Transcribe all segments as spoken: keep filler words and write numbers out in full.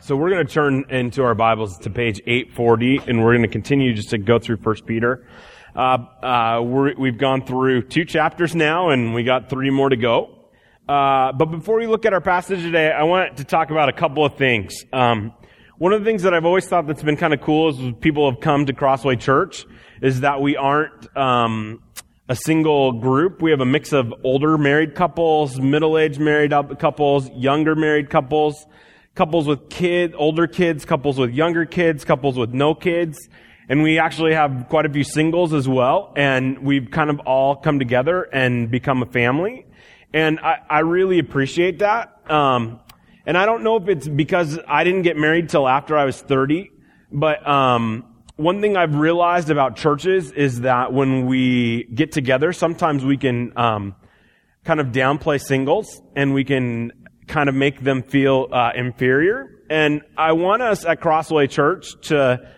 So we're going to turn into our Bibles to page eight forty, and we're going to continue just to go through First Peter. Uh, uh, we're, we've gone through two chapters now, and we got three more to go. Uh, but before we look at our passage today, I want to talk about a couple of things. Um, one of the things that I've always thought that's been kind of cool is when people have come to Crossway Church is that we aren't um, a single group. We have a mix of older married couples, middle-aged married couples, younger married couples, couples with kids, older kids, couples with younger kids, couples with no kids. And we actually have quite a few singles as well. And we've kind of all come together and become a family. And I, I really appreciate that. Um, and I don't know if it's because I didn't get married till after I was thirty. But um, one thing I've realized about churches is that when we get together, sometimes we can um, kind of downplay singles, and we can kind of make them feel uh, inferior. And I want us at Crossway Church to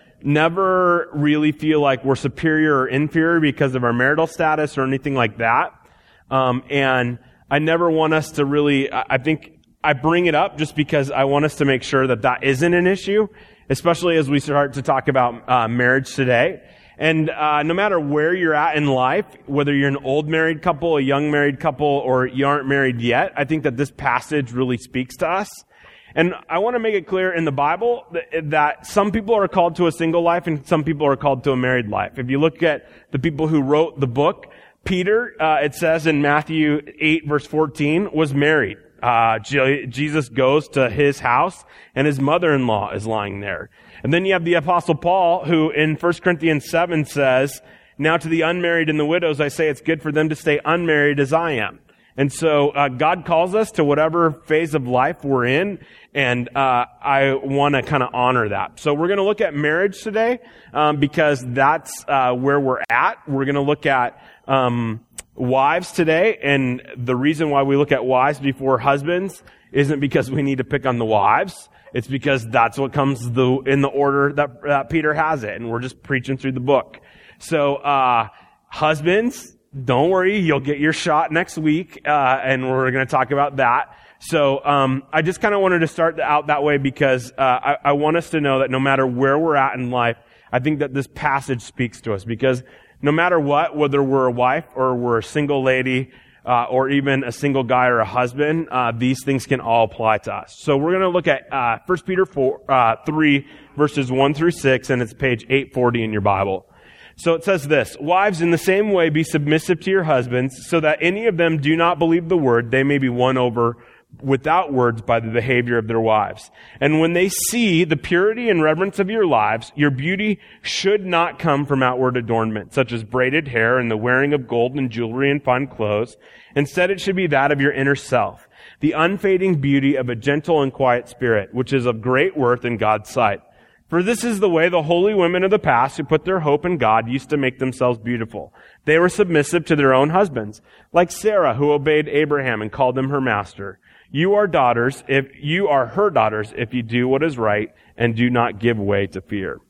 never really feel like we're superior or inferior because of our marital status or anything like that. Um, and I never want us to really, I think I bring it up just because I want us to make sure that that isn't an issue, especially as we start to talk about uh, marriage today. And uh, no matter where you're at in life, whether you're an old married couple, a young married couple, or you aren't married yet, I think that this passage really speaks to us. And I want to make it clear in the Bible that, that some people are called to a single life and some people are called to a married life. If you look at the people who wrote the book, Peter, uh, it says in Matthew eight verse fourteen, was married. Uh, Jesus goes to his house and his mother-in-law is lying there. And then you have the Apostle Paul, who in First Corinthians seven says, "Now to the unmarried and the widows, I say it's good for them to stay unmarried as I am." And so uh, God calls us to whatever phase of life we're in, and uh, I want to kind of honor that. So we're going to look at marriage today um, because that's uh, where we're at. We're going to look at um, wives today, and the reason why we look at wives before husbands isn't because we need to pick on the wives. It's because that's what comes the, in the order that, that Peter has it, and we're just preaching through the book. So, uh, husbands, don't worry, you'll get your shot next week, uh, and we're going to talk about that. So, um, I just kind of wanted to start out that way because, uh, I, I want us to know that no matter where we're at in life, I think that this passage speaks to us because no matter what, whether we're a wife or we're a single lady, Uh, or even a single guy or a husband, uh, these things can all apply to us. So we're going to look at uh, First Peter four, uh, three, verses one through six, and it's page eight forty in your Bible. So it says this: "Wives, in the same way, be submissive to your husbands, so that any of them do not believe the word, they may be won over without words by the behavior of their wives. And when they see the purity and reverence of your lives, your beauty should not come from outward adornment, such as braided hair and the wearing of gold and jewelry and fine clothes. Instead, it should be that of your inner self, the unfading beauty of a gentle and quiet spirit, which is of great worth in God's sight. For this is the way the holy women of the past who put their hope in God used to make themselves beautiful. They were submissive to their own husbands, like Sarah, who obeyed Abraham and called him her master. You are daughters, if you are her daughters, if you do what is right and do not give way to fear."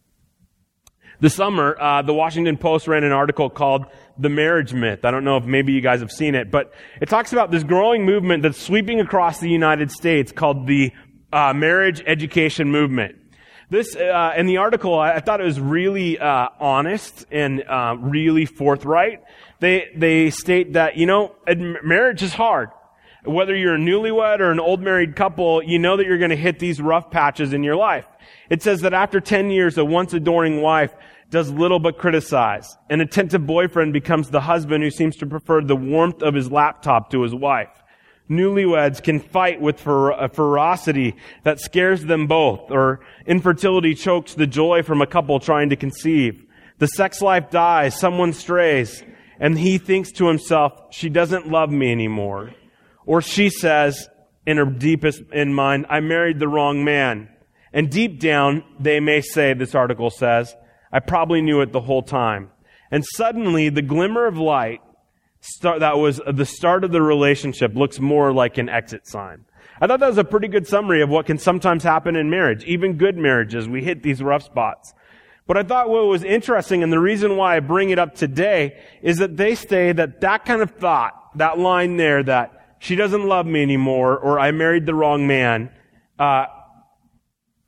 This summer, uh, the Washington Post ran an article called "The Marriage Myth." I don't know if maybe you guys have seen it, but it talks about this growing movement that's sweeping across the United States called the uh, marriage education movement. This, uh, in the article, I, I thought it was really uh, honest and uh, really forthright. They they state that, you know, marriage is hard. Whether you're a newlywed or an old married couple, you know that you're going to hit these rough patches in your life. It says that after ten years, a once adoring wife does little but criticize. An attentive boyfriend becomes the husband who seems to prefer the warmth of his laptop to his wife. Newlyweds can fight with fer- a ferocity that scares them both, or infertility chokes the joy from a couple trying to conceive. The sex life dies, someone strays, and he thinks to himself, "She doesn't love me anymore." Or she says, in her deepest in mind, "I married the wrong man." And deep down, they may say, this article says, "I probably knew it the whole time." And suddenly, the glimmer of light start, that was the start of the relationship looks more like an exit sign. I thought that was a pretty good summary of what can sometimes happen in marriage. Even good marriages, we hit these rough spots. But I thought what was interesting, and the reason why I bring it up today, is that they say that that kind of thought, that line there, that "she doesn't love me anymore," or "I married the wrong man," uh,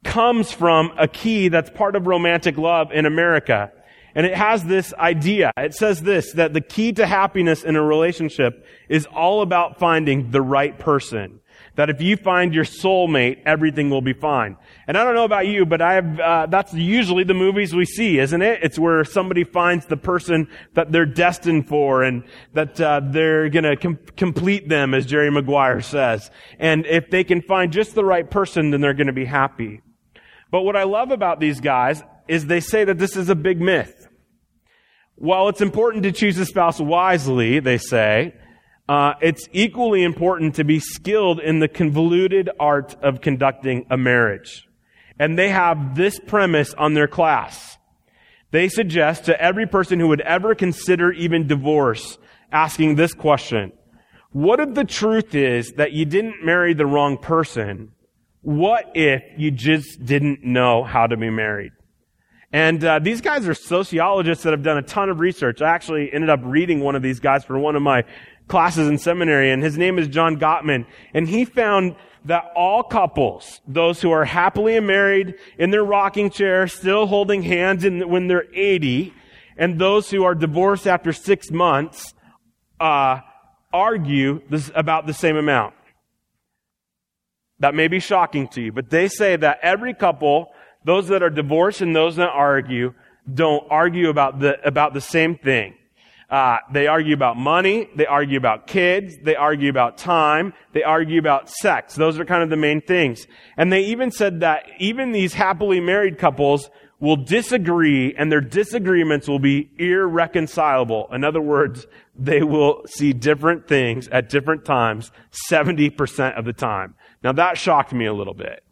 comes from a key that's part of romantic love in America. And it has this idea. It says this, that the key to happiness in a relationship is all about finding the right person. That if you find your soulmate, everything will be fine. And I don't know about you, but I have, uh, that's usually the movies we see, isn't it? It's where somebody finds the person that they're destined for and that, uh, they're gonna com- complete them, as Jerry Maguire says. And if they can find just the right person, then they're gonna be happy. But what I love about these guys is they say that this is a big myth. While it's important to choose a spouse wisely, they say, Uh, it's equally important to be skilled in the convoluted art of conducting a marriage. And they have this premise on their class. They suggest to every person who would ever consider even divorce, asking this question: what if the truth is that you didn't marry the wrong person? What if you just didn't know how to be married? And uh, these guys are sociologists that have done a ton of research. I actually ended up reading one of these guys for one of my classes in seminary, and his name is John Gottman. And he found that all couples, those who are happily married in their rocking chair, still holding hands in, when they're eighty, and those who are divorced after six months, uh, argue this, about the same amount. That may be shocking to you, but they say that every couple, those that are divorced and those that argue, don't argue about the, about the same thing. Uh, they argue about money, they argue about kids, they argue about time, they argue about sex. Those are kind of the main things. And they even said that even these happily married couples will disagree, and their disagreements will be irreconcilable. In other words, they will see different things at different times seventy percent of the time. Now that shocked me a little bit.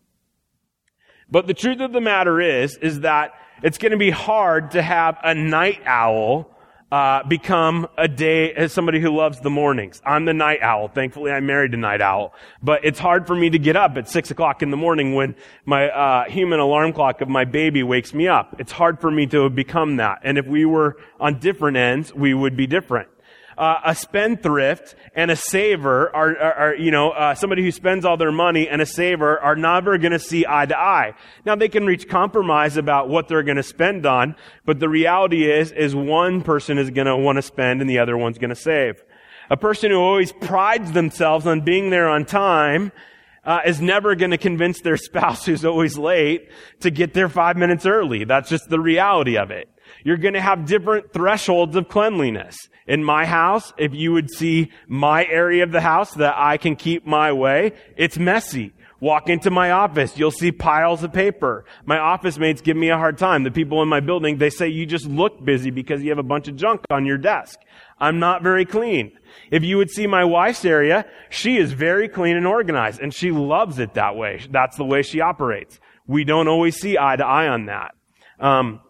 But the truth of the matter is, is that it's going to be hard to have a night owl Uh, become a day as somebody who loves the mornings. I'm the night owl. Thankfully, I married a night owl. But it's hard for me to get up at six o'clock in the morning when my uh, human alarm clock of my baby wakes me up. It's hard for me to become that. And if we were on different ends, we would be different. Uh, a spendthrift and a saver are, are, are you know, uh, somebody who spends all their money and a saver are never going to see eye to eye. Now they can reach compromise about what they're going to spend on, but the reality is, is one person is going to want to spend and the other one's going to save. A person who always prides themselves on being there on time Uh, is never going to convince their spouse who's always late to get there five minutes early. That's just the reality of it. You're going to have different thresholds of cleanliness. In my house, if you would see my area of the house that I can keep my way, it's messy. Walk into my office, you'll see piles of paper. My office mates give me a hard time. The people in my building, they say you just look busy because you have a bunch of junk on your desk. I'm not very clean. If you would see my wife's area, she is very clean and organized, and she loves it that way. That's the way she operates. We don't always see eye to eye on that. Um,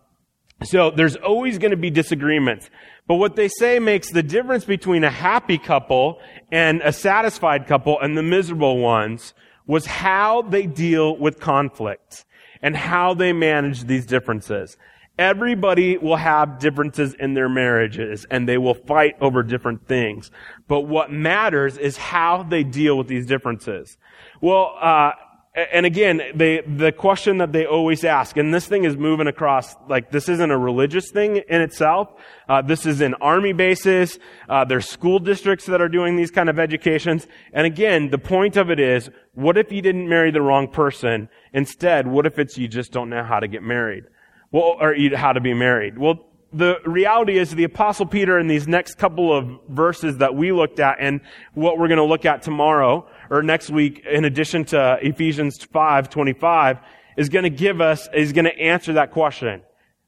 so there's always going to be disagreements. But what they say makes the difference between a happy couple and a satisfied couple and the miserable ones was how they deal with conflict and how they manage these differences. Everybody will have differences in their marriages, and they will fight over different things. But what matters is how they deal with these differences. Well, uh, and again, they, the question that they always ask, and this thing is moving across, like this isn't a religious thing in itself. Uh, this is in army bases. Uh, there's school districts that are doing these kind of educations. And again, the point of it is, what if you didn't marry the wrong person? Instead, what if it's you just don't know how to get married? Well, or how to be married. Well, the reality is the Apostle Peter in these next couple of verses that we looked at and what we're going to look at tomorrow or next week, in addition to Ephesians five twenty-five, is going to give us, is going to answer that question.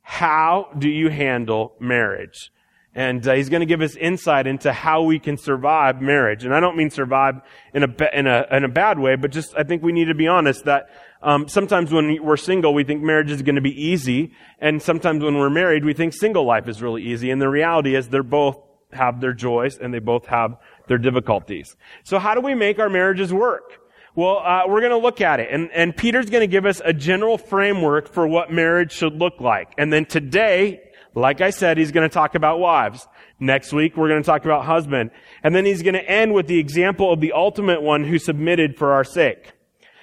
How do you handle marriage? And uh, he's going to give us insight into how we can survive marriage. And I don't mean survive in a in a in a bad way, but just I think we need to be honest that um sometimes when we're single, we think marriage is going to be easy, and sometimes when we're married, we think single life is really easy. And the reality is, they're both have their joys and they both have their difficulties. So how do we make our marriages work? Well, uh, we're going to look at it, and and Peter's going to give us a general framework for what marriage should look like. And then today, like I said, he's going to talk about wives. Next week, we're going to talk about husband. And then he's going to end with the example of the ultimate one who submitted for our sake.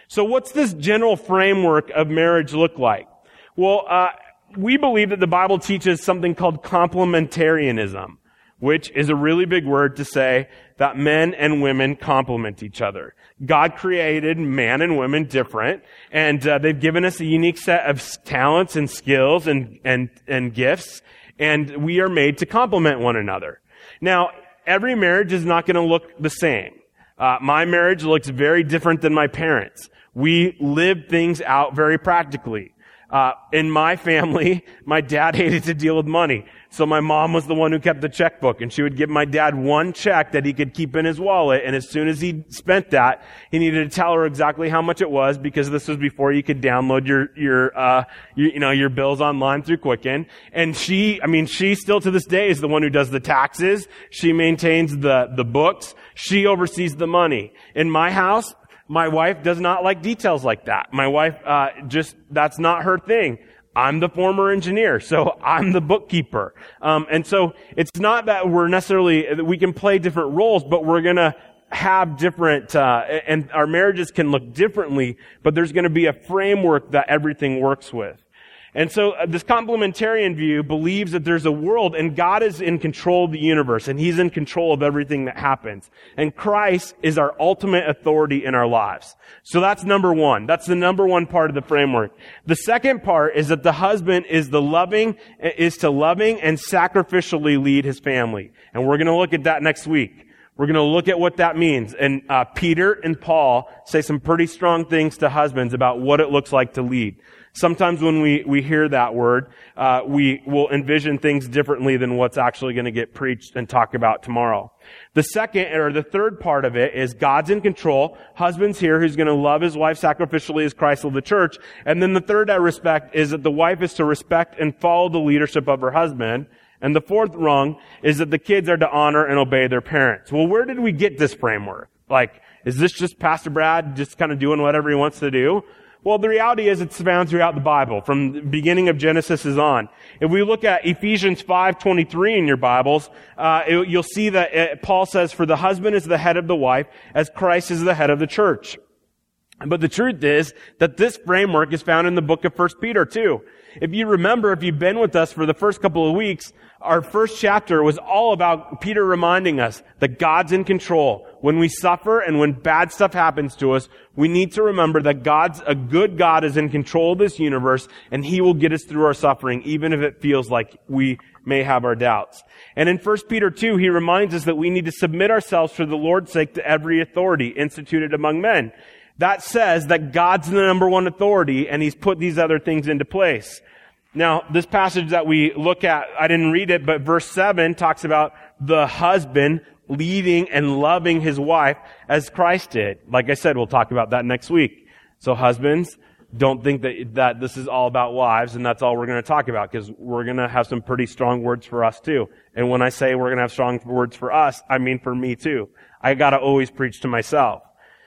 So what's this general framework of marriage look like? Well, uh, we believe that the Bible teaches something called complementarianism, which is a really big word to say that men and women complement each other. God created man and women different, and uh, they've given us a unique set of talents and skills and, and, and gifts, and we are made to complement one another. Now, every marriage is not going to look the same. Uh, my marriage looks very different than my parents'. We live things out very practically. Uh, in my family, my dad hated to deal with money. So my mom was the one who kept the checkbook, and she would give my dad one check that he could keep in his wallet, and as soon as he spent that, he needed to tell her exactly how much it was, because this was before you could download your, your, uh, you, you know, your bills online through Quicken. And she, I mean, she still to this day is the one who does the taxes. She maintains the, the books. She oversees the money. In my house, my wife does not like details like that. My wife, uh, just, that's not her thing. I'm the former engineer, so I'm the bookkeeper. Um, and so it's not that we're necessarily, we can play different roles, but we're gonna have different, uh, and our marriages can look differently, but there's gonna be a framework that everything works with. And so uh, this complementarian view believes that there's a world and God is in control of the universe and He's in control of everything that happens. And Christ is our ultimate authority in our lives. So that's number one. That's the number one part of the framework. The second part is that the husband is the loving, is to loving and sacrificially lead his family. And we're going to look at that next week. We're going to look at what that means. And uh, Peter and Paul say some pretty strong things to husbands about what it looks like to lead. Sometimes when we, we hear that word, uh, we will envision things differently than what's actually going to get preached and talked about tomorrow. The second, or the third part of it is God's in control. Husband's here who's going to love his wife sacrificially as Christ loved the church. And then the third I respect is that the wife is to respect and follow the leadership of her husband. And the fourth rung is that the kids are to honor and obey their parents. Well, where did we get this framework? Like, is this just Pastor Brad just kind of doing whatever he wants to do? Well, the reality is it's found throughout the Bible, from the beginning of Genesis is on. If we look at Ephesians five twenty-three in your Bibles, uh, it, you'll see that it, Paul says, "For the husband is the head of the wife, as Christ is the head of the church." But the truth is that this framework is found in the book of First Peter too. If you remember, if you've been with us for the first couple of weeks, our first chapter was all about Peter reminding us that God's in control. When we suffer and when bad stuff happens to us, we need to remember that God's, a good God is in control of this universe, and He will get us through our suffering, even if it feels like we may have our doubts. And in First Peter two, he reminds us that we need to submit ourselves for the Lord's sake to every authority instituted among men. That says that God's the number one authority, and He's put these other things into place. Now, this passage that we look at, I didn't read it, but verse seven talks about the husband leading and loving his wife as Christ did. Like I said, we'll talk about that next week. So husbands, don't think that, that this is all about wives and that's all we're going to talk about, because we're going to have some pretty strong words for us too. And when I say we're going to have strong words for us, I mean for me too. I got to always preach to myself.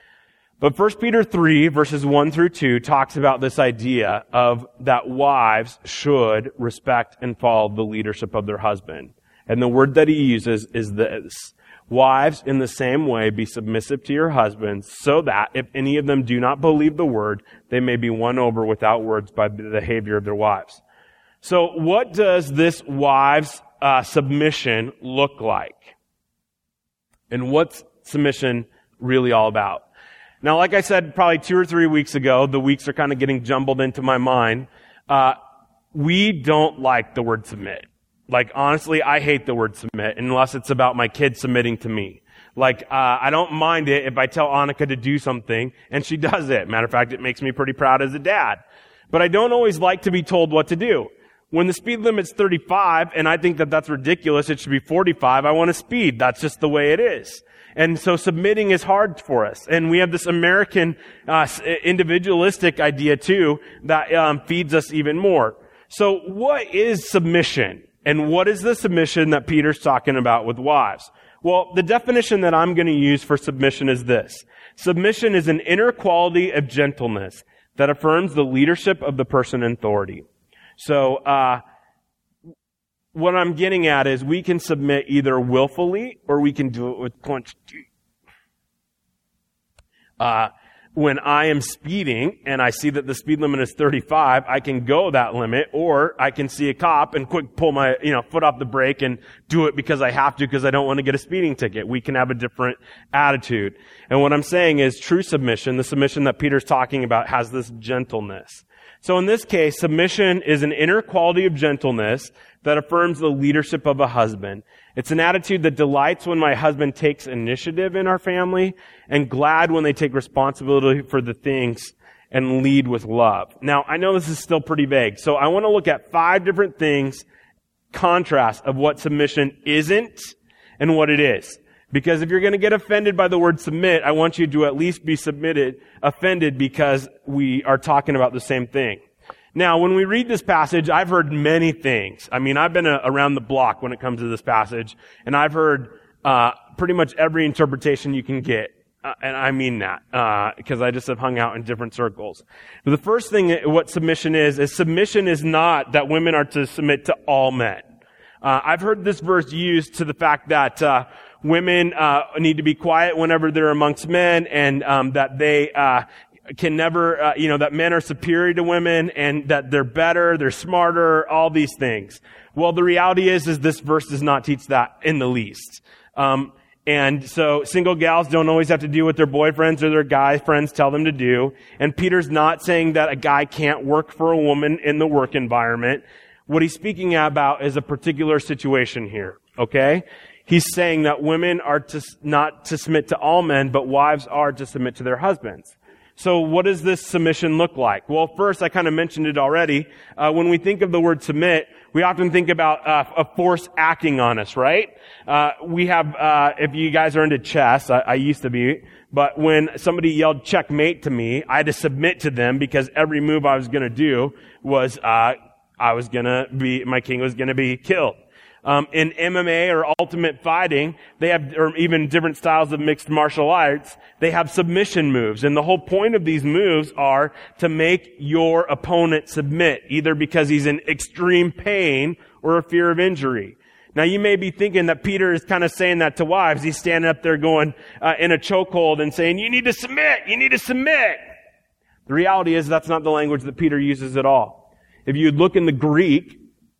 But First Peter three, verses one through two, talks about this idea of that wives should respect and follow the leadership of their husband. And the word that he uses is this: "Wives, in the same way, be submissive to your husbands, so that if any of them do not believe the word, they may be won over without words by the behavior of their wives." So what does this wives' uh, submission look like? And what's submission really all about? Now, like I said, probably two or three weeks ago, the weeks are kind of getting jumbled into my mind. Uh, we don't like the word submit. Like, honestly, I hate the word submit unless it's about my kids submitting to me. Like, uh, I don't mind it if I tell Annika to do something and she does it. Matter of fact, it makes me pretty proud as a dad. But I don't always like to be told what to do. When the speed limit's thirty-five and I think that that's ridiculous, it should be forty-five, I want to speed. That's just the way it is. And so submitting is hard for us. And we have this American uh, individualistic idea too that um, feeds us even more. So what is submission? And what is the submission that Peter's talking about with wives? Well, the definition that I'm going to use for submission is this: submission is an inner quality of gentleness that affirms the leadership of the person in authority. So, uh, what I'm getting at is we can submit either willfully or we can do it with clenched teeth. Uh, when I am speeding and I see that the speed limit is thirty-five, I can go that limit, or I can see a cop and quick pull my, you know, foot off the brake and do it because I have to because I don't want to get a speeding ticket. We can have a different attitude. And what I'm saying is true submission, the submission that Peter's talking about, has this gentleness. So in this case, submission is an inner quality of gentleness that affirms the leadership of a husband. It's an attitude that delights when my husband takes initiative in our family and glad when they take responsibility for the things and lead with love. Now, I know this is still pretty vague, so I want to look at five different things, contrast of what submission isn't and what it is. Because if you're going to get offended by the word submit, I want you to at least be submitted, offended because we are talking about the same thing. Now, when we read this passage, I've heard many things. I mean, I've been a, around the block when it comes to this passage, and I've heard uh pretty much every interpretation you can get. Uh, and I mean that, uh, because I just have hung out in different circles. But the first thing, what submission is, is submission is not that women are to submit to all men. Uh, I've heard this verse used to the fact that, uh, women, uh, need to be quiet whenever they're amongst men, and, um, that they, uh, can never, uh, you know, that men are superior to women and that they're better, they're smarter, all these things. Well, the reality is, is this verse does not teach that in the least. Um, and so single gals don't always have to do what their boyfriends or their guy friends tell them to do. And Peter's not saying that a guy can't work for a woman in the work environment. What he's speaking about is a particular situation here, okay? He's saying that women are to not to submit to all men, but wives are to submit to their husbands. So what does this submission look like? Well, first, I kind of mentioned it already. Uh, when we think of the word submit, we often think about uh, a force acting on us, right? Uh, we have, uh, if you guys are into chess, I, I used to be, but when somebody yelled checkmate to me, I had to submit to them because every move I was going to do was, uh, I was going to be, my king was going to be killed. Um, in M M A or ultimate fighting, they have, or even different styles of mixed martial arts, they have submission moves. And the whole point of these moves are to make your opponent submit, either because he's in extreme pain or a fear of injury. Now, you may be thinking that Peter is kind of saying that to wives. He's standing up there going, uh, in a chokehold and saying, you need to submit, you need to submit. The reality is that's not the language that Peter uses at all. If you look in the Greek,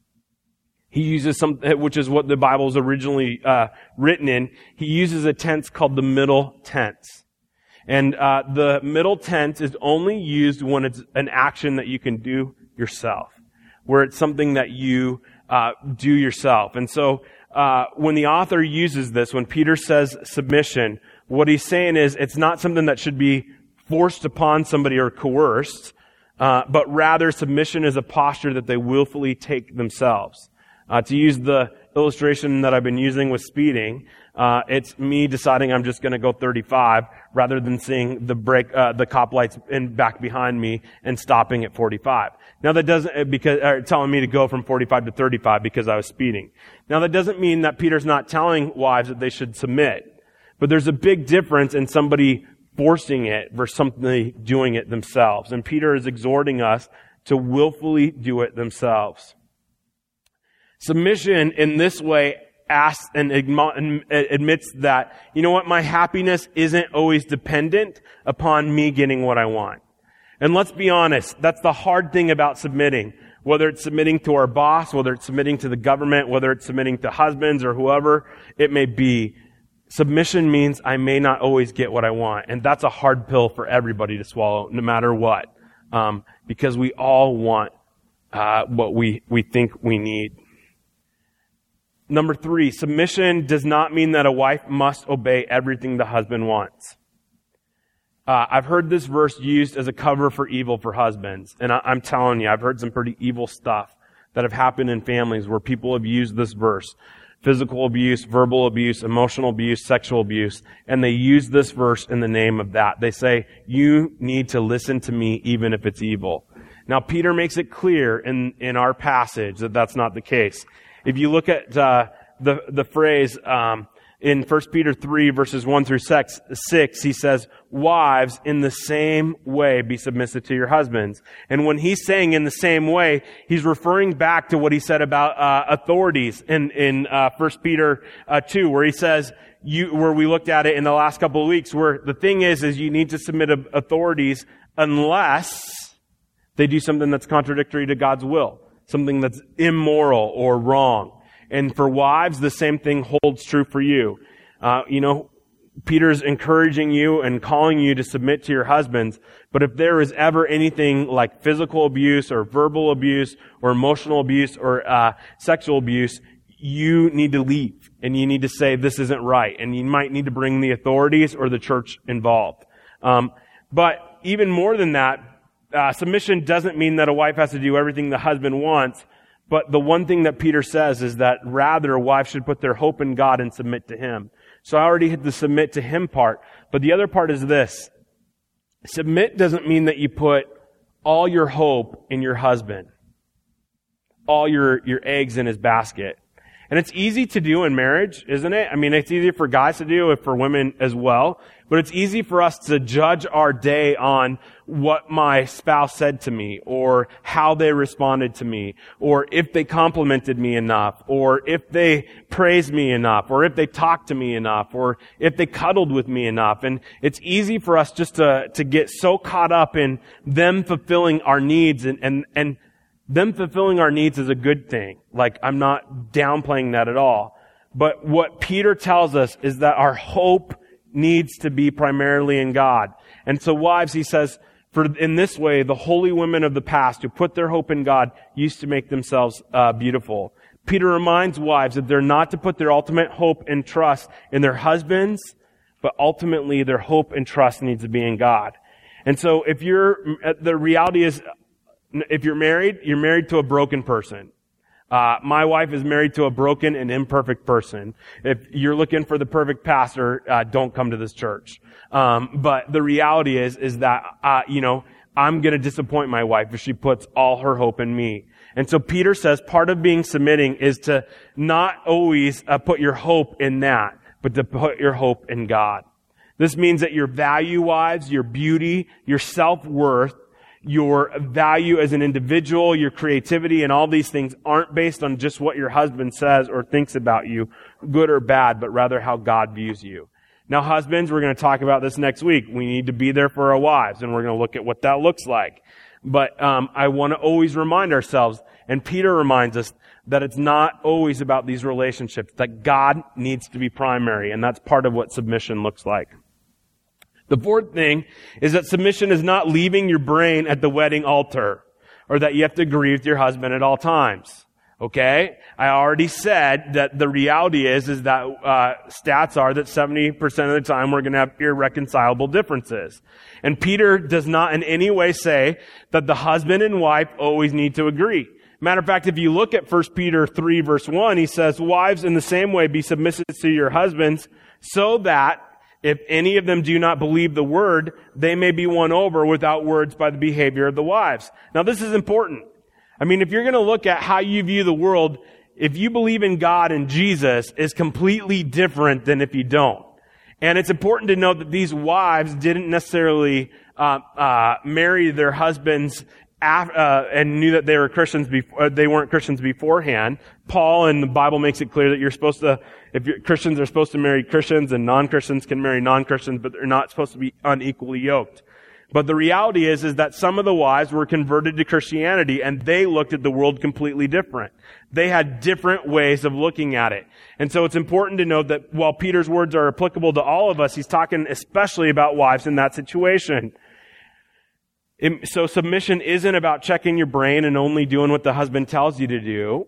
he uses some, which is what the Bible is originally uh, written in. He uses a tense called the middle tense. And uh the middle tense is only used when it's an action that you can do yourself, where it's something that you uh do yourself. And so uh when the author uses this, when Peter says submission, what he's saying is it's not something that should be forced upon somebody or coerced, uh but rather submission is a posture that they willfully take themselves. Uh, to use the illustration that I've been using with speeding, uh, it's me deciding I'm just going to go thirty-five rather than seeing the brake, uh, the cop lights in back behind me and stopping at forty-five. Now that doesn't, because, or telling me to go from forty-five to thirty-five because I was speeding. Now that doesn't mean that Peter's not telling wives that they should submit, but there's a big difference in somebody forcing it versus somebody doing it themselves. And Peter is exhorting us to willfully do it themselves. Submission in this way asks and admits that, you know what, my happiness isn't always dependent upon me getting what I want. And let's be honest, that's the hard thing about submitting. Whether it's submitting to our boss, whether it's submitting to the government, whether it's submitting to husbands or whoever it may be, submission means I may not always get what I want. And that's a hard pill for everybody to swallow, no matter what. Um, because we all want uh, what we, we think we need. Number three, submission does not mean that a wife must obey everything the husband wants. Uh, I've heard this verse used as a cover for evil for husbands. And I, I'm telling you, I've heard some pretty evil stuff that have happened in families where people have used this verse. Physical abuse, verbal abuse, emotional abuse, sexual abuse. And they use this verse in the name of that. They say, you need to listen to me even if it's evil. Now, Peter makes it clear in, in our passage that that's not the case. If you look at uh, the the phrase, um, In First Peter three, verses one through six, he says, wives, in the same way, be submissive to your husbands. And when he's saying in the same way, he's referring back to what he said about uh, authorities in, in uh, First Peter uh, two, where he says, you, where we looked at it in the last couple of weeks, where the thing is, is you need to submit to authorities unless they do something that's contradictory to God's will, something that's immoral or wrong. And for wives, the same thing holds true for you. Uh, you know, Peter's encouraging you and calling you to submit to your husbands. But if there is ever anything like physical abuse or verbal abuse or emotional abuse or uh, sexual abuse, you need to leave. And you need to say, this isn't right. And you might need to bring the authorities or the church involved. Um, but even more than that, uh, submission doesn't mean that a wife has to do everything the husband wants. But the one thing that Peter says is that rather wives should put their hope in God and submit to Him. So I already hit the submit to Him part. But the other part is this. Submit doesn't mean that you put all your hope in your husband. All your, your eggs in his basket. And it's easy to do in marriage, isn't it? I mean, it's easy for guys to do, for women as well. But it's easy for us to judge our day on what my spouse said to me, or how they responded to me, or if they complimented me enough, or if they praised me enough, or if they talked to me enough, or if they cuddled with me enough. And it's easy for us just to, to get so caught up in them fulfilling our needs, and, and, and them fulfilling our needs is a good thing. Like, I'm not downplaying that at all. But what Peter tells us is that our hope needs to be primarily in God. And so wives, he says, for in this way, the holy women of the past who put their hope in God used to make themselves uh, beautiful. Peter reminds wives that they're not to put their ultimate hope and trust in their husbands, but ultimately their hope and trust needs to be in God. And so if you're, the reality is, if you're married, you're married to a broken person. Uh, my wife is married to a broken and imperfect person. If you're looking for the perfect pastor, uh, don't come to this church. Um, but the reality is, is that, uh, you know, I'm gonna disappoint my wife if she puts all her hope in me. And so Peter says part of being submitting is to not always uh, put your hope in that, but to put your hope in God. This means that your value, wives, your beauty, your self-worth, your value as an individual, your creativity, and all these things aren't based on just what your husband says or thinks about you, good or bad, but rather how God views you. Now, husbands, we're going to talk about this next week. We need to be there for our wives, and we're going to look at what that looks like. But um, I want to always remind ourselves, and Peter reminds us, that it's not always about these relationships, that God needs to be primary, and that's part of what submission looks like. The fourth thing is that submission is not leaving your brain at the wedding altar, or that you have to agree with your husband at all times. Okay? I already said that the reality is, is that uh, stats are that seventy percent of the time we're going to have irreconcilable differences. And Peter does not in any way say that the husband and wife always need to agree. Matter of fact, if you look at First Peter three, verse one, he says, wives, in the same way, be submissive to your husbands, so that if any of them do not believe the word, they may be won over without words by the behavior of the wives. Now, this is important. I mean, if you're going to look at how you view the world, if you believe in God and Jesus is completely different than if you don't. And it's important to note that these wives didn't necessarily uh, uh marry their husbands af- uh, and knew that they were Christians before, they weren't Christians beforehand. Paul and the Bible makes it clear that you're supposed to, if you're, Christians are supposed to marry Christians and non-Christians can marry non-Christians, but they're not supposed to be unequally yoked. But the reality is, is that some of the wives were converted to Christianity and they looked at the world completely different. They had different ways of looking at it. And so it's important to note that while Peter's words are applicable to all of us, he's talking especially about wives in that situation. It, so submission isn't about checking your brain and only doing what the husband tells you to do.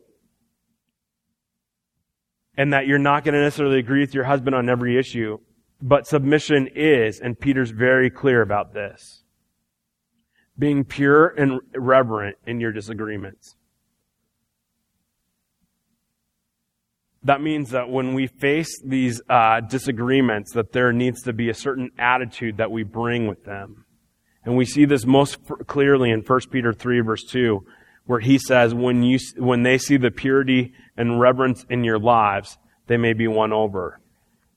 And that you're not going to necessarily agree with your husband on every issue. But submission is, and Peter's very clear about this, being pure and reverent in your disagreements. That means that when we face these uh, disagreements, that there needs to be a certain attitude that we bring with them. And we see this most f- clearly in First Peter three, verse two, where he says, when you when they see the purity and reverence in your lives, they may be won over.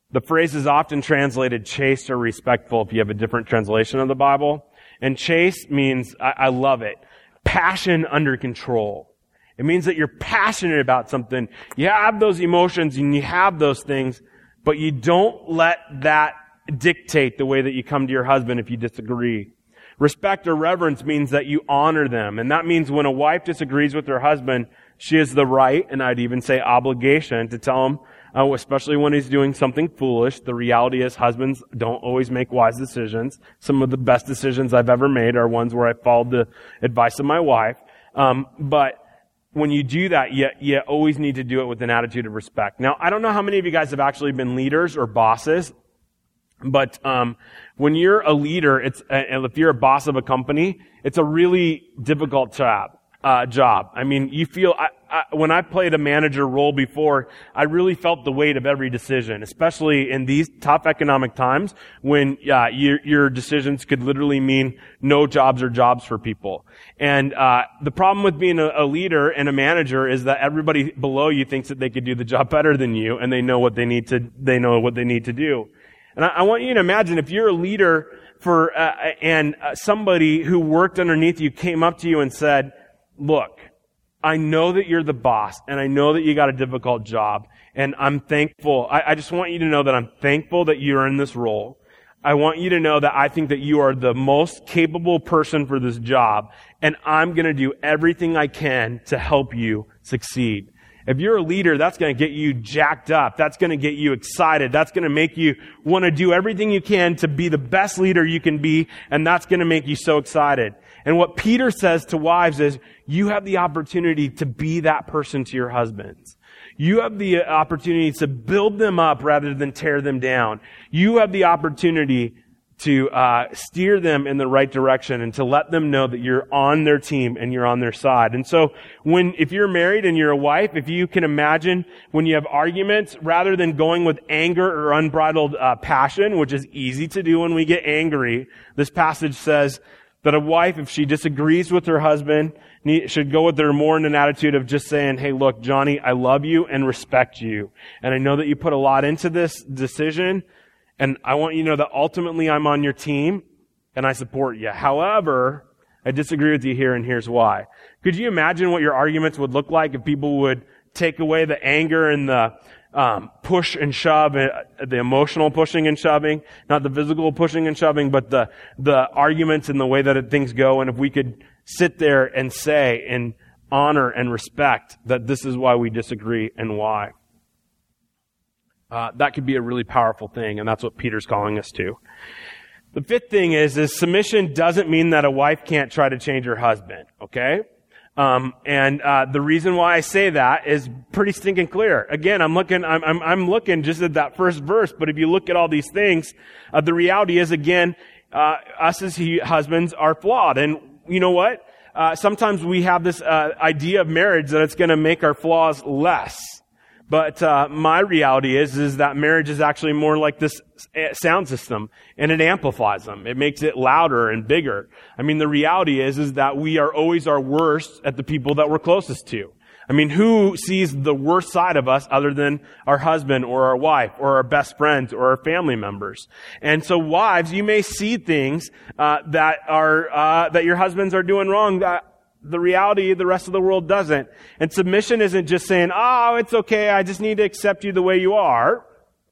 The phrase is often translated chaste or respectful if you have a different translation of the Bible. And chaste means, I, I love it, passion under control. It means that you're passionate about something. You have those emotions and you have those things, but you don't let that dictate the way that you come to your husband if you disagree. Respect or reverence means that you honor them. And that means when a wife disagrees with her husband, she has the right, and I'd even say obligation, to tell him, uh, especially when he's doing something foolish. The reality is husbands don't always make wise decisions. Some of the best decisions I've ever made are ones where I followed the advice of my wife. Um, but when you do that, you, you always need to do it with an attitude of respect. Now, I don't know how many of you guys have actually been leaders or bosses, but um when you're a leader, it's and if you're a boss of a company, it's a really difficult job. Uh, job. I mean, you feel, I, I, when I played a manager role before, I really felt the weight of every decision, especially in these tough economic times when uh, your, your decisions could literally mean no jobs or jobs for people. And uh, the problem with being a, a leader and a manager is that everybody below you thinks that they could do the job better than you, and they know what they need to, they know what they need to do. And I, I want you to imagine if you're a leader for, uh, and uh, somebody who worked underneath you came up to you and said, look, I know that you're the boss, and I know that you got a difficult job, and I'm thankful. I, I just want you to know that I'm thankful that you're in this role. I want you to know that I think that you are the most capable person for this job, and I'm going to do everything I can to help you succeed. If you're a leader, that's going to get you jacked up. That's going to get you excited. That's going to make you want to do everything you can to be the best leader you can be, and that's going to make you so excited. And what Peter says to wives is, you have the opportunity to be that person to your husbands. You have the opportunity to build them up rather than tear them down. You have the opportunity to uh steer them in the right direction and to let them know that you're on their team and you're on their side. And so when, if you're married and you're a wife, if you can imagine when you have arguments, rather than going with anger or unbridled uh, passion, which is easy to do when we get angry, this passage says that a wife, if she disagrees with her husband, should go with her more in an attitude of just saying, hey, look, Johnny, I love you and respect you. And I know that you put a lot into this decision, and I want you to know that ultimately I'm on your team and I support you. However, I disagree with you here, and here's why. Could you imagine what your arguments would look like if people would take away the anger and the um, push and shove, uh, the emotional pushing and shoving, not the physical pushing and shoving, but the the arguments and the way that it, things go, and if we could sit there and say and honor and respect that this is why we disagree and why. Uh, that could be a really powerful thing, and that's what Peter's calling us to. The fifth thing is, is submission doesn't mean that a wife can't try to change her husband, okay? Um, and, uh, the reason why I say that is pretty stinking clear. Again, I'm looking, I'm, I'm, I'm looking just at that first verse, but if you look at all these things, uh, the reality is, again, uh, us as he, husbands are flawed. And you know what? Uh, sometimes we have this, uh, idea of marriage that it's gonna make our flaws less. But uh my reality is is that marriage is actually more like this sound system, and it amplifies them. It makes it louder and bigger. I mean, the reality is is that we are always our worst at the people that we're closest to. I mean, who sees the worst side of us other than our husband or our wife or our best friends or our family members? And so wives, you may see things uh that are uh that your husbands are doing wrong that the reality, the rest of the world doesn't. And submission isn't just saying, oh, it's okay, I just need to accept you the way you are.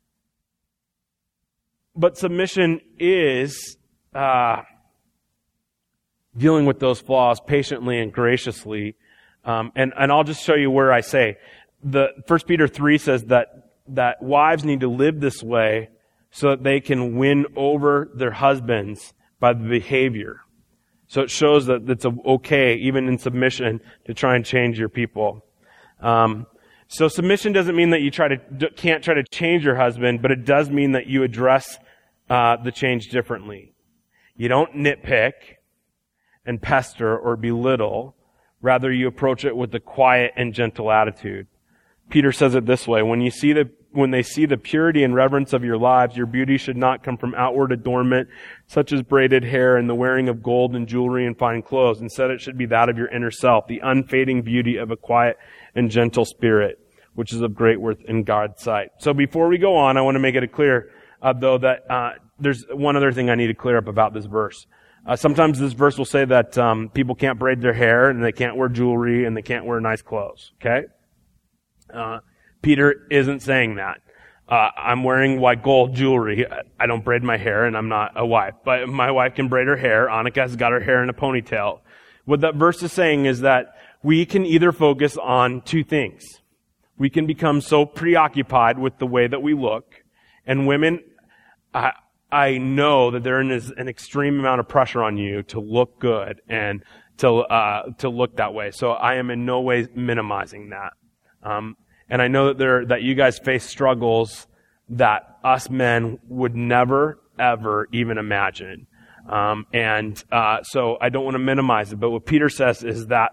But submission is uh dealing with those flaws patiently and graciously. Um, and, and I'll just show you where I say. The First Peter three says that, that wives need to live this way so that they can win over their husbands by the behavior. So it shows that it's okay, even in submission, to try and change your people. Um, so submission doesn't mean that you try to can't try to change your husband, but it does mean that you address uh, the change differently. You don't nitpick and pester or belittle. Rather, you approach it with a quiet and gentle attitude. Peter says it this way: when you see the When they see the purity and reverence of your lives, your beauty should not come from outward adornment, such as braided hair and the wearing of gold and jewelry and fine clothes. Instead, it should be that of your inner self, the unfading beauty of a quiet and gentle spirit, which is of great worth in God's sight. So before we go on, I want to make it clear, uh, though, that uh, there's one other thing I need to clear up about this verse. Uh, sometimes this verse will say that um, people can't braid their hair, and they can't wear jewelry, and they can't wear nice clothes, okay? Uh, Peter isn't saying that. Uh, I'm wearing white gold jewelry. I don't braid my hair, and I'm not a wife. But my wife can braid her hair. Annika's got her hair in a ponytail. What that verse is saying is that we can either focus on two things. We can become so preoccupied with the way that we look. And women, I, I know that there is an extreme amount of pressure on you to look good and to uh, to look that way. So I am in no way minimizing that. Um, and I know that there that you guys face struggles that us men would never, ever even imagine. Um, and uh, so I don't want to minimize it. But what Peter says is that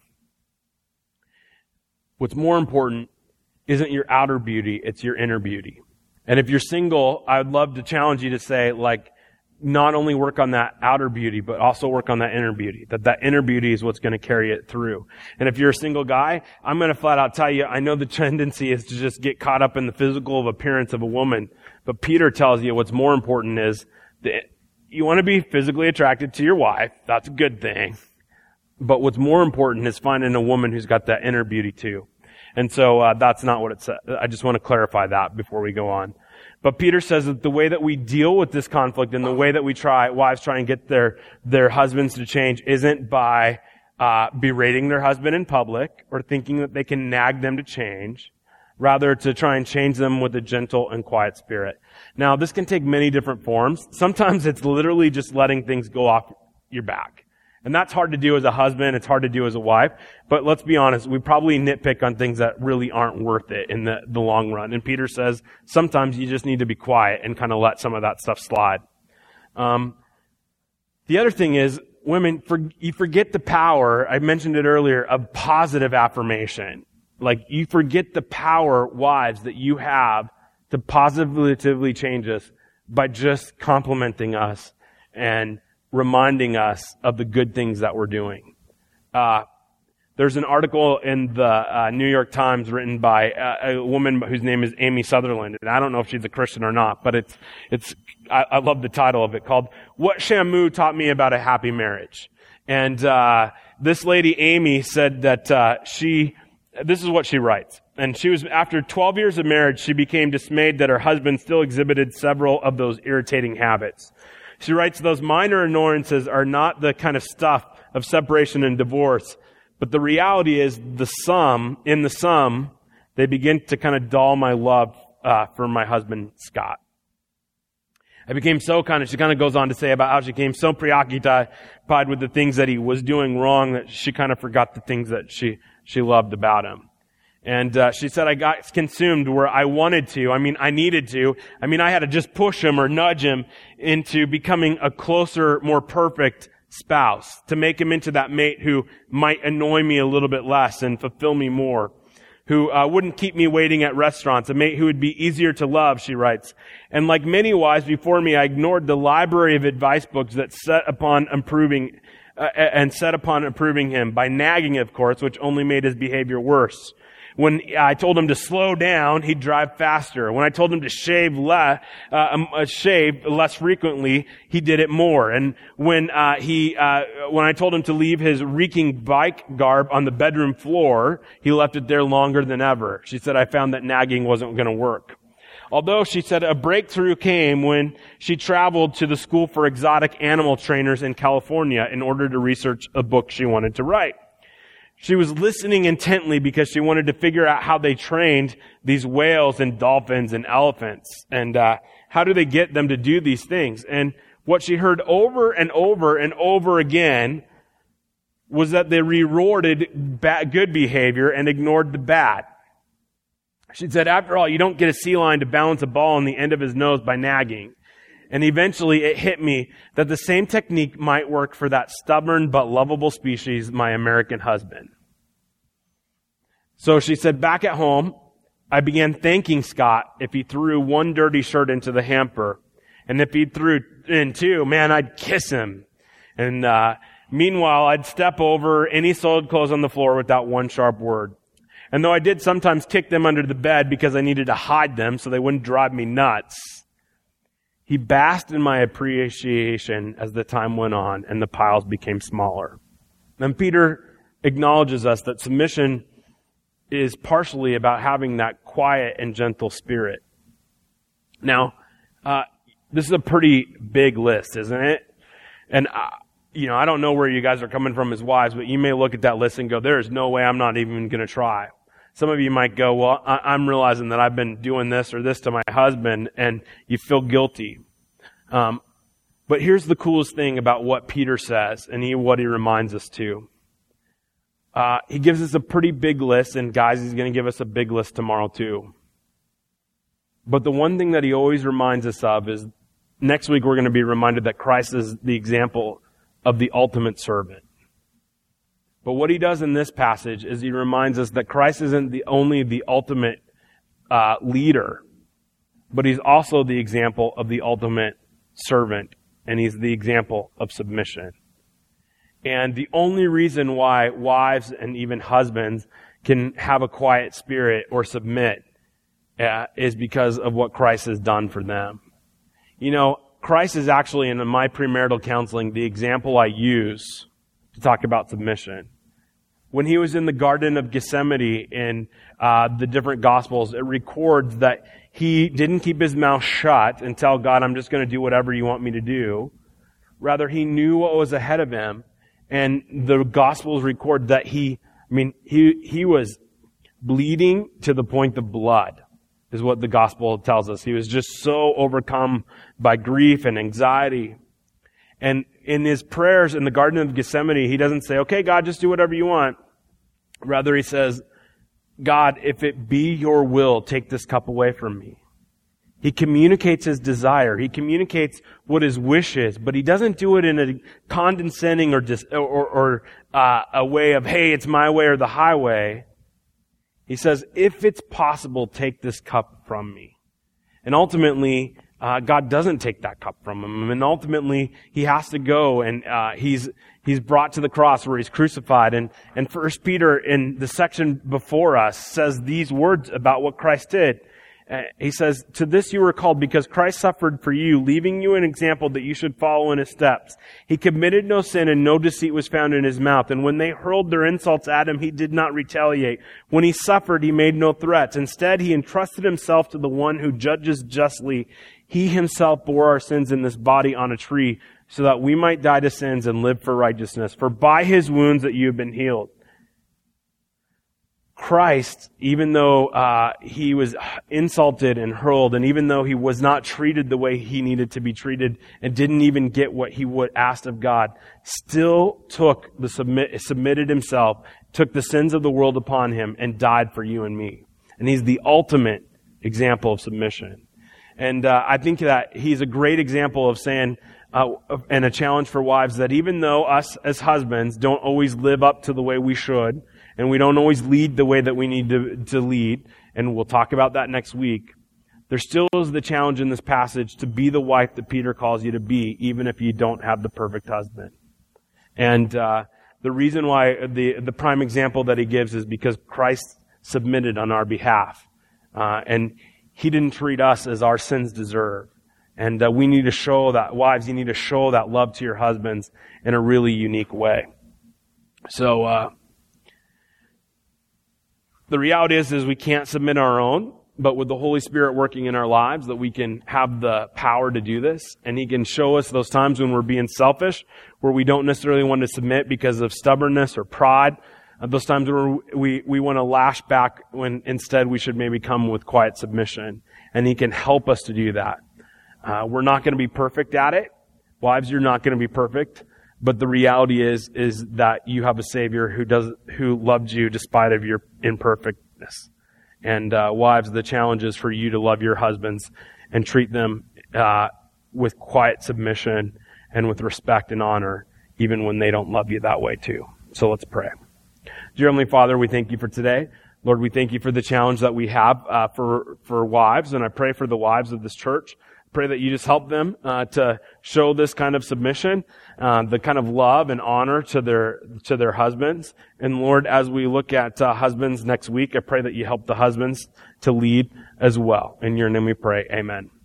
what's more important isn't your outer beauty, it's your inner beauty. And if you're single, I would love to challenge you to say, like, not only work on that outer beauty, but also work on that inner beauty. That that inner beauty is what's going to carry it through. And if you're a single guy, I'm going to flat out tell you, I know the tendency is to just get caught up in the physical appearance of a woman. But Peter tells you what's more important is that you want to be physically attracted to your wife. That's a good thing. But what's more important is finding a woman who's got that inner beauty too. And so uh, that's not what it says. I just want to clarify that before we go on. But Peter says that the way that we deal with this conflict and the way that we try, wives try and get their their husbands to change isn't by uh berating their husband in public or thinking that they can nag them to change. Rather, to try and change them with a gentle and quiet spirit. Now, this can take many different forms. Sometimes it's literally just letting things go off your back. And that's hard to do as a husband. It's hard to do as a wife. But let's be honest, we probably nitpick on things that really aren't worth it in the, the long run. And Peter says sometimes you just need to be quiet and kind of let some of that stuff slide. Um, the other thing is, women, for, you forget the power, I mentioned it earlier, of positive affirmation. Like, you forget the power, wives, that you have to positively change us by just complimenting us and reminding us of the good things that we're doing. Uh, there's an article in the uh, New York Times written by uh, a woman whose name is Amy Sutherland, and I don't know if she's a Christian or not, but it's it's I, I love the title of it, called "What Shamu Taught Me About a Happy Marriage." And uh, this lady Amy said that uh, she, this is what she writes. And she was, after twelve years of marriage, she became dismayed that her husband still exhibited several of those irritating habits. She writes, those minor annoyances are not the kind of stuff of separation and divorce, but the reality is the sum, in the sum, they begin to kind of dull my love uh, for my husband, Scott. I became so kind of, she kind of goes on to say about how she became so preoccupied with the things that he was doing wrong that she kind of forgot the things that she, she loved about him. And uh, she said, I got consumed where I wanted to. I mean, I needed to. I mean, I had to just push him or nudge him into becoming a closer, more perfect spouse, to make him into that mate who might annoy me a little bit less and fulfill me more, who uh, wouldn't keep me waiting at restaurants, a mate who would be easier to love, she writes. And like many wives before me, I ignored the library of advice books that set upon improving, uh, and set upon improving him by nagging, of course, which only made his behavior worse. When I told him to slow down, he'd drive faster. When I told him to shave less, uh, um, uh, shave less frequently, he did it more. And when uh, he, uh, when I told him to leave his reeking bike garb on the bedroom floor, he left it there longer than ever. She said, I found that nagging wasn't going to work. Although, she said, a breakthrough came when she traveled to the School for Exotic Animal Trainers in California in order to research a book she wanted to write. She was listening intently because she wanted to figure out how they trained these whales and dolphins and elephants. And uh how do they get them to do these things? And what she heard over and over and over again was that they rewarded bad, good behavior and ignored the bad. She said, after all, you don't get a sea lion to balance a ball on the end of his nose by nagging. And eventually it hit me that the same technique might work for that stubborn but lovable species, my American husband. So she said, back at home, I began thanking Scott if he threw one dirty shirt into the hamper. And if he threw in two, man, I'd kiss him. And uh meanwhile, I'd step over any soiled clothes on the floor without one sharp word. And though I did sometimes kick them under the bed because I needed to hide them so they wouldn't drive me nuts, he basked in my appreciation as the time went on and the piles became smaller. Then Peter acknowledges us that submission is partially about having that quiet and gentle spirit. Now, uh, this is a pretty big list, isn't it? And, uh, you know, I don't know where you guys are coming from as wives, but you may look at that list and go, there is no way, I'm not even going to try. Some of you might go, well, I- I'm realizing that I've been doing this or this to my husband, and you feel guilty. Um, but here's the coolest thing about what Peter says, and he, what he reminds us to. Uh, he gives us a pretty big list, and guys, he's going to give us a big list tomorrow too. But the one thing that he always reminds us of is, next week we're going to be reminded that Christ is the example of the ultimate servant. But what he does in this passage is he reminds us that Christ isn't the only the ultimate uh, leader, but he's also the example of the ultimate servant, and he's the example of submission. And the only reason why wives and even husbands can have a quiet spirit or submit uh, is because of what Christ has done for them. You know, Christ is actually, in my premarital counseling, the example I use to talk about submission. When he was in the Garden of Gethsemane in uh, the different Gospels, it records that he didn't keep his mouth shut and tell God, I'm just going to do whatever you want me to do. Rather, he knew what was ahead of him. And the Gospels record that he, I mean, he, he was bleeding to the point of blood, is what the Gospel tells us. He was just so overcome by grief and anxiety. And in his prayers in the Garden of Gethsemane, he doesn't say, okay, God, just do whatever you want. Rather, he says, God, if it be your will, take this cup away from me. He communicates his desire. He communicates what his wish is, but he doesn't do it in a condescending or dis, or, or uh, a way of, hey, it's my way or the highway. He says, if it's possible, take this cup from me. And ultimately, uh, God doesn't take that cup from him. And ultimately, he has to go, and uh, he's he's brought to the cross where he's crucified. And, and First Peter, in the section before us, says these words about what Christ did. Uh, he says, to this you were called because Christ suffered for you, leaving you an example that you should follow in his steps. He committed no sin and no deceit was found in his mouth. And when they hurled their insults at him, he did not retaliate. When he suffered, he made no threats. Instead, he entrusted himself to the one who judges justly. He himself bore our sins in this body on a tree so that we might die to sins and live for righteousness. For by his wounds that you have been healed. Christ, even though uh, he was insulted and hurled, and even though he was not treated the way he needed to be treated, and didn't even get what he would asked of God, still took the submit, submitted himself, took the sins of the world upon him, and died for you and me. And he's the ultimate example of submission. And uh, I think that he's a great example of saying, uh, and a challenge for wives, that even though us as husbands don't always live up to the way we should, and we don't always lead the way that we need to, to lead, and we'll talk about that next week, there still is the challenge in this passage to be the wife that Peter calls you to be, even if you don't have the perfect husband. And uh, the reason why, the, the prime example that he gives is because Christ submitted on our behalf. Uh, and he didn't treat us as our sins deserve. And uh, we need to show that, wives, you need to show that love to your husbands in a really unique way. So, uh, the reality is, is we can't submit our own, but with the Holy Spirit working in our lives, that we can have the power to do this. And he can show us those times when we're being selfish, where we don't necessarily want to submit because of stubbornness or pride. Uh, those times where we, we want to lash back when instead we should maybe come with quiet submission. And he can help us to do that. Uh, we're not going to be perfect at it. Wives, you're not going to be perfect. But the reality is, is that you have a Savior who does, who loved you despite of your imperfectness. And, uh, wives, the challenge is for you to love your husbands and treat them, uh, with quiet submission and with respect and honor, even when they don't love you that way too. So let's pray. Dear Heavenly Father, we thank you for today. Lord, we thank you for the challenge that we have, uh, for, for wives. And I pray for the wives of this church. pray that you just help them uh, to show this kind of submission, uh, the kind of love and honor to their to their husbands. And Lord, as we look at uh, husbands next week, I pray that you help the husbands to lead as well. In your name we pray. Amen.